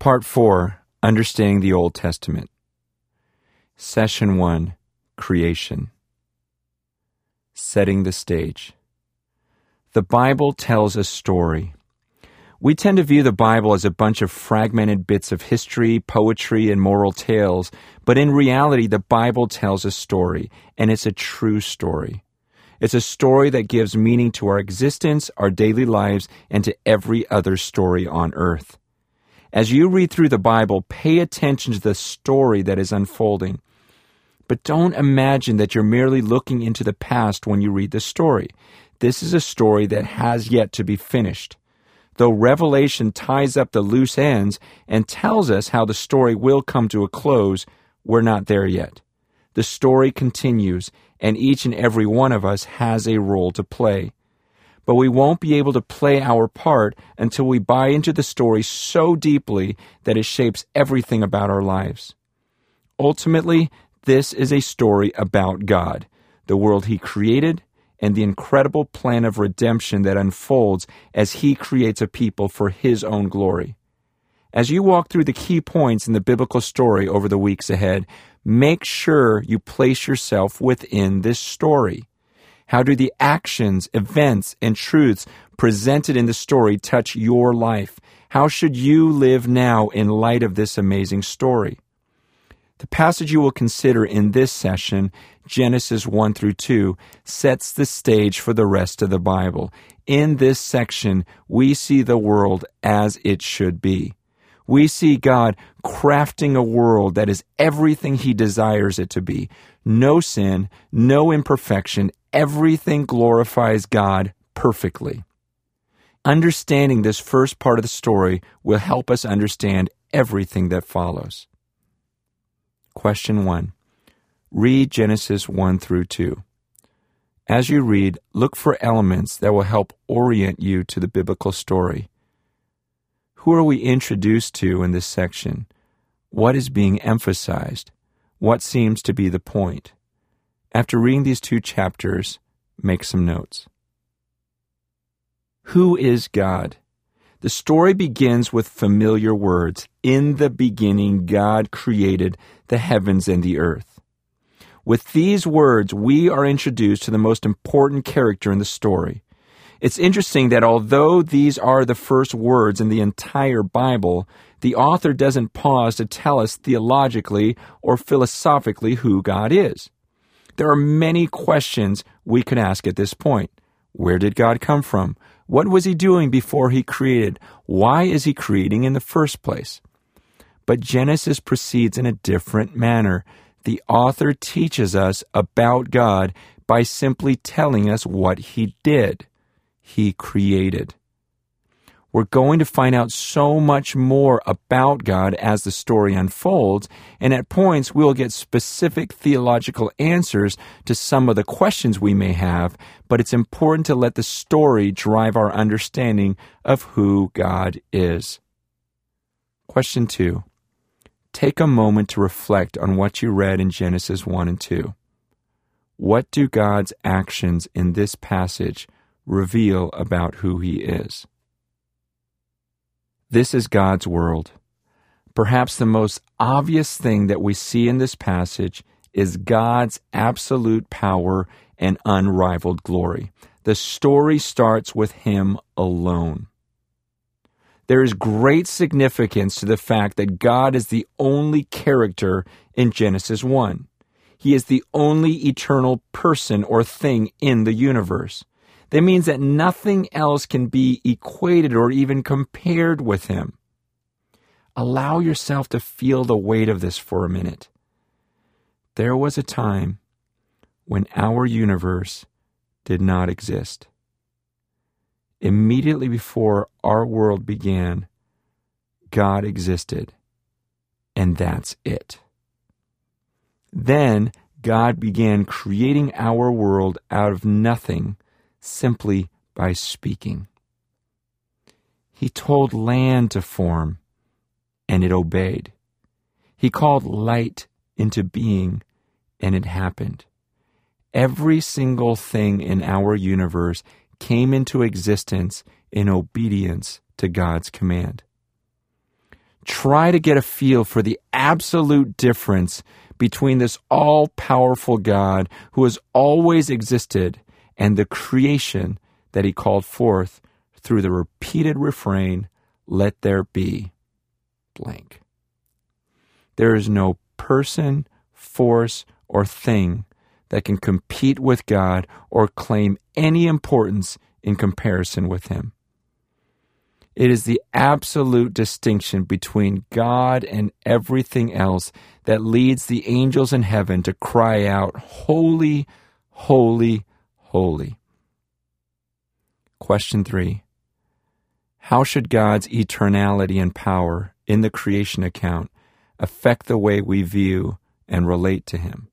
Part 4, Understanding the Old Testament. Session 1, Creation. Setting the stage. The Bible tells a story. We tend to view the Bible as a bunch of fragmented bits of history, poetry, and moral tales, but in reality, the Bible tells a story, and it's a true story. It's a story that gives meaning to our existence, our daily lives, and to every other story on earth. As you read through the Bible, pay attention to the story that is unfolding. But don't imagine that you're merely looking into the past when you read the story. This is a story that has yet to be finished. Though Revelation ties up the loose ends and tells us how the story will come to a close, we're not there yet. The story continues, and each and every one of us has a role to play. But we won't be able to play our part until we buy into the story so deeply that it shapes everything about our lives. Ultimately, this is a story about God, the world He created, and the incredible plan of redemption that unfolds as He creates a people for His own glory. As you walk through the key points in the biblical story over the weeks ahead, make sure you place yourself within this story. How do the actions, events, and truths presented in the story touch your life? How should you live now in light of this amazing story? The passage you will consider in this session, Genesis 1 through 2, sets the stage for the rest of the Bible. In this section, we see the world as it should be. We see God crafting a world that is everything He desires it to be. No sin, no imperfection, everything glorifies God perfectly. Understanding this first part of the story will help us understand everything that follows. Question 1. Read Genesis 1 through 2. As you read, look for elements that will help orient you to the biblical story. Who are we introduced to in this section? What is being emphasized? What seems to be the point? After reading these 2 chapters, make some notes. Who is God? The story begins with familiar words. In the beginning, God created the heavens and the earth. With these words, we are introduced to the most important character in the story. It's interesting that although these are the first words in the entire Bible, the author doesn't pause to tell us theologically or philosophically who God is. There are many questions we could ask at this point. Where did God come from? What was He doing before He created? Why is He creating in the first place? But Genesis proceeds in a different manner. The author teaches us about God by simply telling us what He did. He created. We're going to find out so much more about God as the story unfolds, and at points we'll get specific theological answers to some of the questions we may have, but it's important to let the story drive our understanding of who God is. Question 2. Take a moment to reflect on what you read in Genesis 1 and 2. What do God's actions in this passage reveal about who He is? This is God's world. Perhaps the most obvious thing that we see in this passage is God's absolute power and unrivaled glory. The story starts with Him alone. There is great significance to the fact that God is the only character in Genesis 1. He is the only eternal person or thing in the universe. That means that nothing else can be equated or even compared with Him. Allow yourself to feel the weight of this for a minute. There was a time when our universe did not exist. Immediately before our world began, God existed, and that's it. Then God began creating our world out of nothing, simply by speaking. He told land to form, and it obeyed. He called light into being, and it happened. Every single thing in our universe came into existence in obedience to God's command. try to get a feel for the absolute difference between this all-powerful God who has always existed and the creation that he called forth through the repeated refrain, "Let there be blank." There is no person, force, or thing that can compete with God or claim any importance in comparison with him. It is the absolute distinction between God and everything else that leads the angels in heaven to cry out, "Holy, holy, holy." Question 3. How should God's eternality and power in the creation account affect the way we view and relate to him?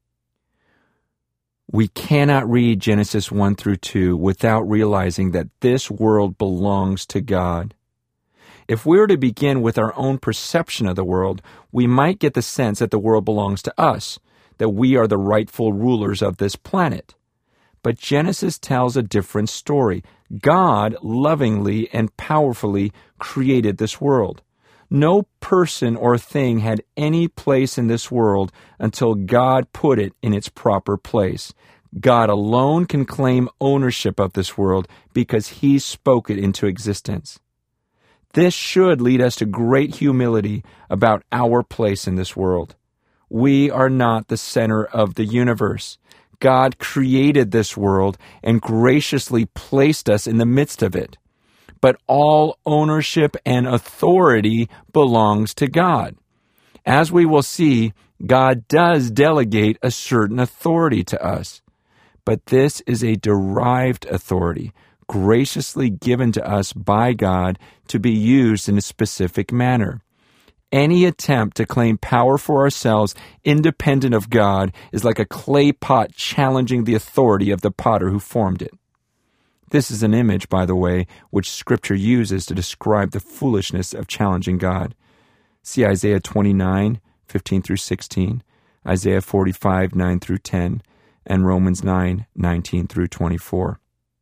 We cannot read Genesis 1 through 2 without realizing that this world belongs to God. If we were to begin with our own perception of the world, we might get the sense that the world belongs to us, that we are the rightful rulers of this planet. But Genesis tells a different story. God lovingly and powerfully created this world. No person or thing had any place in this world until God put it in its proper place. God alone can claim ownership of this world because he spoke it into existence. This should lead us to great humility about our place in this world. We are not the center of the universe. God created this world and graciously placed us in the midst of it. But all ownership and authority belongs to God. As we will see, God does delegate a certain authority to us. But this is a derived authority, graciously given to us by God to be used in a specific manner. Any attempt to claim power for ourselves independent of God is like a clay pot challenging the authority of the potter who formed it. This is an image, by the way, which Scripture uses to describe the foolishness of challenging God. See Isaiah 29, 15 through 16, Isaiah 45, 9 through 10, and Romans 9, 19 through 24.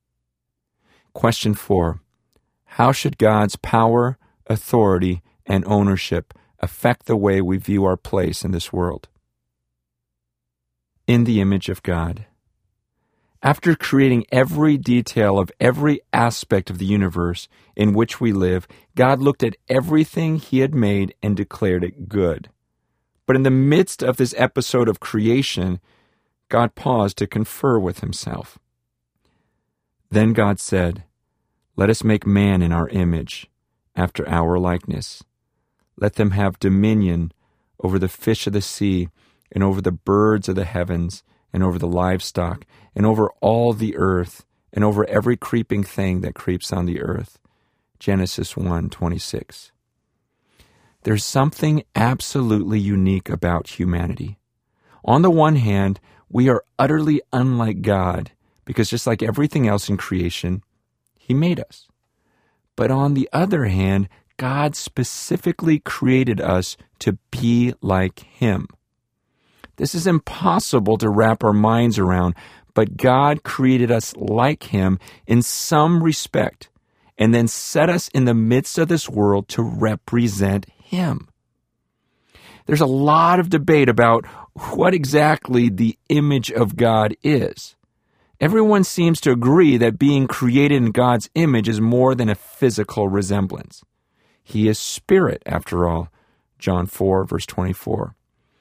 Question 4. How should God's power, authority, and ownership affect the way we view our place in this world? In the image of God. After creating every detail of every aspect of the universe in which we live, God looked at everything he had made and declared it good. But in the midst of this episode of creation, God paused to confer with himself. Then God said, "Let us make man in our image, after our likeness. Let them have dominion over the fish of the sea, and over the birds of the heavens, and over the livestock, and over all the earth, and over every creeping thing that creeps on the earth." Genesis 1:26. There's something absolutely unique about humanity. On the one hand, we are utterly unlike God, because just like everything else in creation, he made us. But on the other hand, God specifically created us to be like him. This is impossible to wrap our minds around, but God created us like him in some respect, and then set us in the midst of this world to represent him. There's a lot of debate about what exactly the image of God is. Everyone seems to agree that being created in God's image is more than a physical resemblance. He is spirit, after all, John 4, verse 24.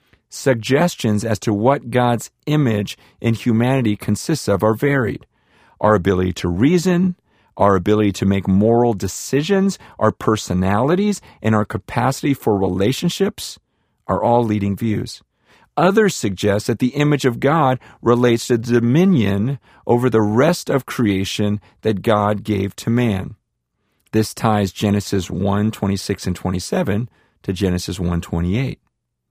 Suggestions as to what God's image in humanity consists of are varied. Our ability to reason, our ability to make moral decisions, our personalities, and our capacity for relationships are all leading views. Others suggest that the image of God relates to dominion over the rest of creation that God gave to man. This ties Genesis 1:26 and 27 to Genesis 1:28.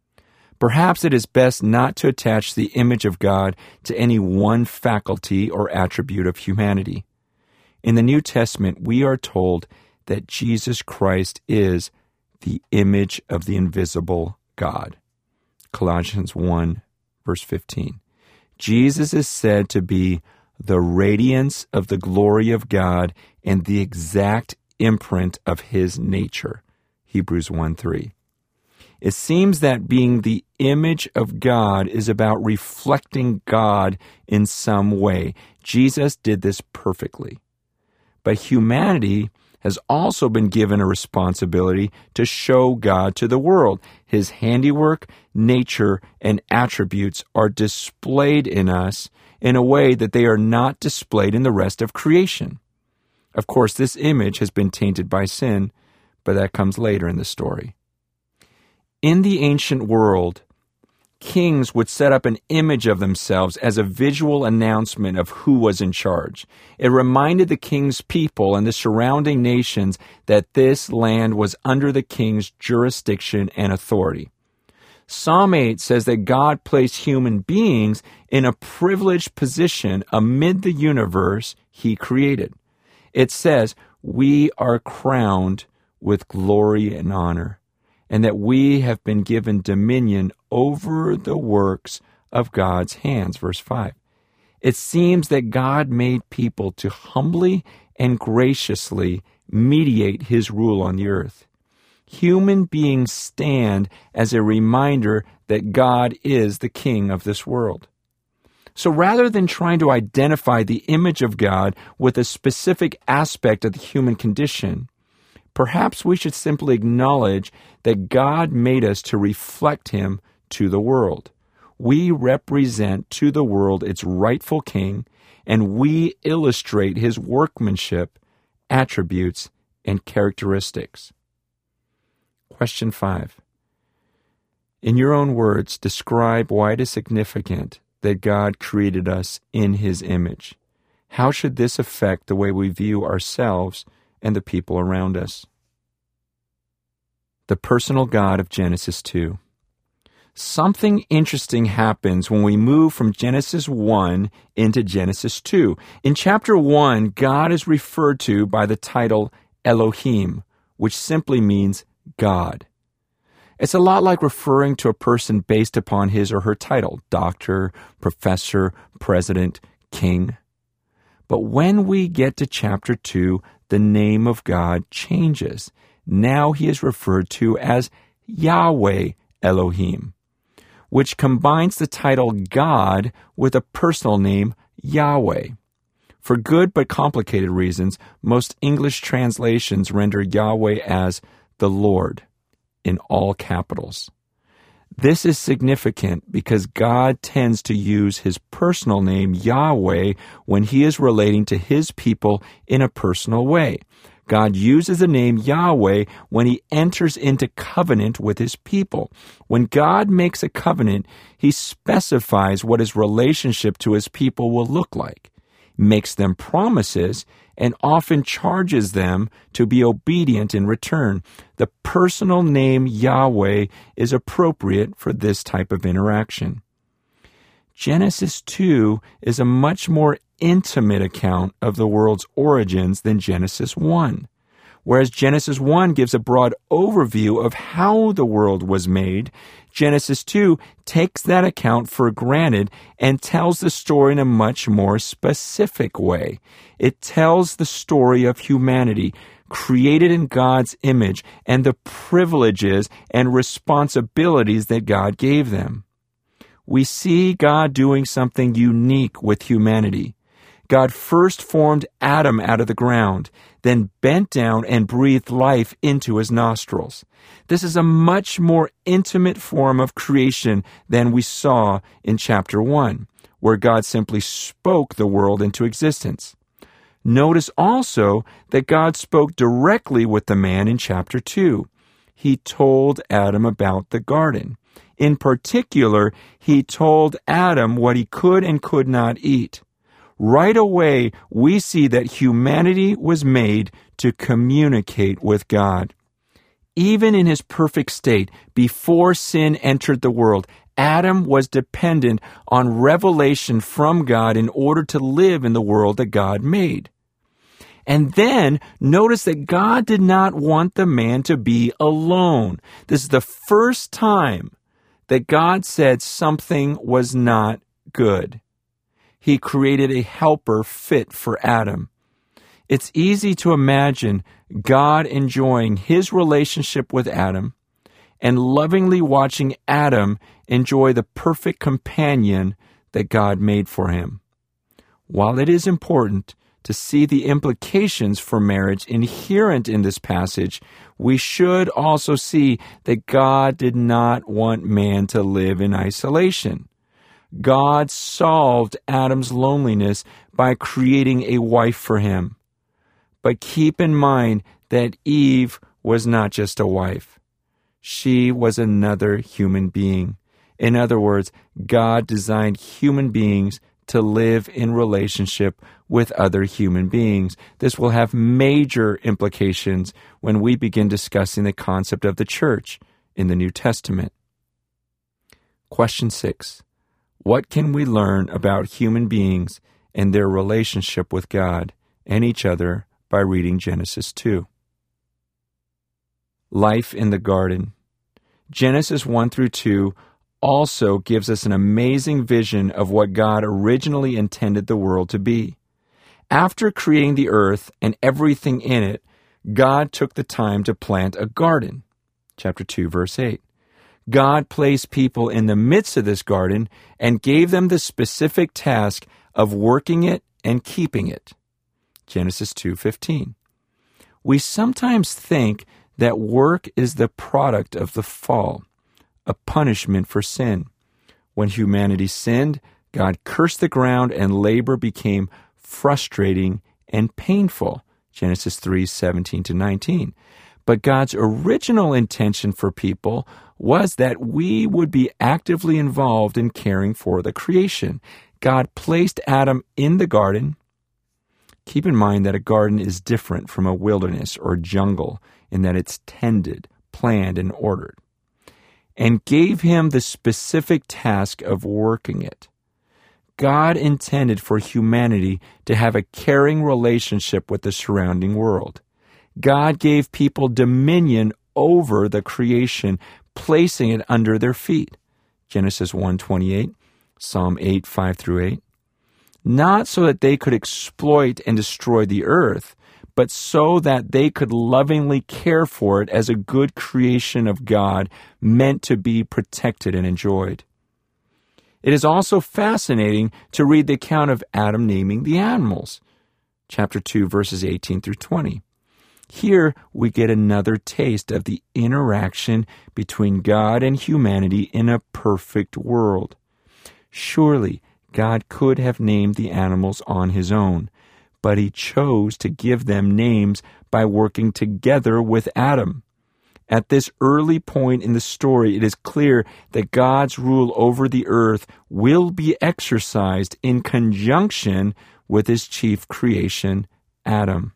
Perhaps it is best not to attach the image of God to any one faculty or attribute of humanity. In the New Testament, we are told that Jesus Christ is the image of the invisible God. Colossians 1, verse 15. Jesus is said to be the radiance of the glory of God and the exact imprint of his nature. Hebrews 1:3. It seems that being the image of God is about reflecting God in some way. Jesus did this perfectly. But humanity has also been given a responsibility to show God to the world. His handiwork, nature, and attributes are displayed in us in a way that they are not displayed in the rest of creation. Of course, this image has been tainted by sin, but that comes later in the story. In the ancient world, kings would set up an image of themselves as a visual announcement of who was in charge. It reminded the king's people and the surrounding nations that this land was under the king's jurisdiction and authority. Psalm 8 says that God placed human beings in a privileged position amid the universe He created. It says, "We are crowned with glory and honor, and that we have been given dominion over the works of God's hands." Verse 5. It seems that God made people to humbly and graciously mediate His rule on the earth. Human beings stand as a reminder that God is the King of this world. So rather than trying to identify the image of God with a specific aspect of the human condition, perhaps we should simply acknowledge that God made us to reflect Him to the world. We represent to the world its rightful king, and we illustrate His workmanship, attributes, and characteristics. Question 5. In your own words, describe why it is significant that God created us in His image. How should this affect the way we view ourselves and the people around us? The personal God of Genesis 2. Something interesting happens when we move from Genesis 1 into Genesis 2. In chapter 1, God is referred to by the title Elohim, which simply means God. It's a lot like referring to a person based upon his or her title, doctor, professor, president, king. But when we get to chapter 2, the name of God changes. Now He is referred to as Yahweh Elohim, which combines the title God with a personal name, Yahweh. For good but complicated reasons, most English translations render Yahweh as the Lord in all capitals. This is significant because God tends to use His personal name, Yahweh, when He is relating to His people in a personal way. God uses the name Yahweh when He enters into covenant with His people. When God makes a covenant, He specifies what His relationship to His people will look like, makes them promises, and often charges them to be obedient in return. The personal name Yahweh is appropriate for this type of interaction. Genesis 2 is a much more intimate account of the world's origins than Genesis 1. Whereas Genesis 1 gives a broad overview of how the world was made, Genesis 2 takes that account for granted and tells the story in a much more specific way. It tells the story of humanity, created in God's image, and the privileges and responsibilities that God gave them. We see God doing something unique with humanity. God first formed Adam out of the ground, then bent down and breathed life into his nostrils. This is a much more intimate form of creation than we saw in chapter 1, where God simply spoke the world into existence. Notice also that God spoke directly with the man in chapter 2. He told Adam about the garden. In particular, He told Adam what he could and could not eat. Right away, we see that humanity was made to communicate with God. Even in his perfect state, before sin entered the world, Adam was dependent on revelation from God in order to live in the world that God made. And then, notice that God did not want the man to be alone. This is the first time that God said something was not good. He created a helper fit for Adam. It's easy to imagine God enjoying His relationship with Adam and lovingly watching Adam enjoy the perfect companion that God made for him. While it is important to see the implications for marriage inherent in this passage, we should also see that God did not want man to live in isolation. God solved Adam's loneliness by creating a wife for him. But keep in mind that Eve was not just a wife. She was another human being. In other words, God designed human beings to live in relationship with other human beings. This will have major implications when we begin discussing the concept of the church in the New Testament. Question 6. What can we learn about human beings and their relationship with God and each other by reading Genesis 2? Life in the garden. Genesis 1 through 2 also gives us an amazing vision of what God originally intended the world to be. After creating the earth and everything in it, God took the time to plant a garden. Chapter 2, verse 8. God placed people in the midst of this garden and gave them the specific task of working it and keeping it. Genesis 2:15. We sometimes think that work is the product of the fall, a punishment for sin. When humanity sinned, God cursed the ground and labor became frustrating and painful. Genesis 3:17-19. But God's original intention for people was that we would be actively involved in caring for the creation. God placed Adam in the garden. Keep in mind that a garden is different from a wilderness or jungle in that it's tended, planned, and ordered, and gave him the specific task of working it. God intended for humanity to have a caring relationship with the surrounding world. God gave people dominion over the creation, placing it under their feet. Genesis 1:28, Psalm 8:5-8. Not so that they could exploit and destroy the earth, but so that they could lovingly care for it as a good creation of God meant to be protected and enjoyed. It is also fascinating to read the account of Adam naming the animals. Chapter 2, verses 18-20. Here we get another taste of the interaction between God and humanity in a perfect world. Surely God could have named the animals on his own, but he chose to give them names by working together with Adam. At this early point in the story, it is clear that God's rule over the earth will be exercised in conjunction with his chief creation, Adam.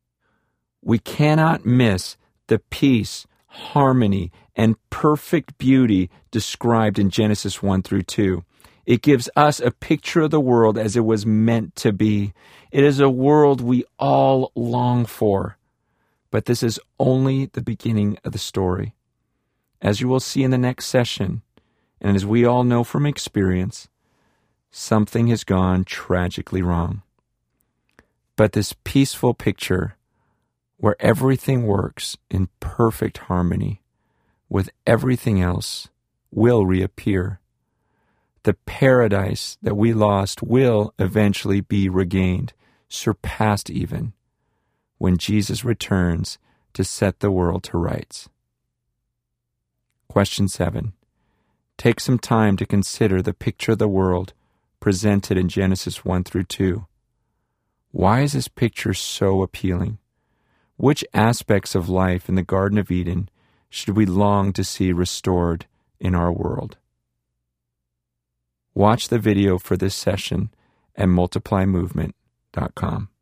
We cannot miss the peace, harmony, and perfect beauty described in Genesis 1 through 2. It gives us a picture of the world as it was meant to be. It is a world we all long for. But this is only the beginning of the story. As you will see in the next session, and as we all know from experience, something has gone tragically wrong. But this peaceful picture, where everything works in perfect harmony with everything else, will reappear. The paradise that we lost will eventually be regained, surpassed even, when Jesus returns to set the world to rights. Question 7. Take some time to consider the picture of the world presented in Genesis 1 through 2. Why is this picture so appealing? Which aspects of life in the Garden of Eden should we long to see restored in our world? Watch the video for this session at multiplymovement.com.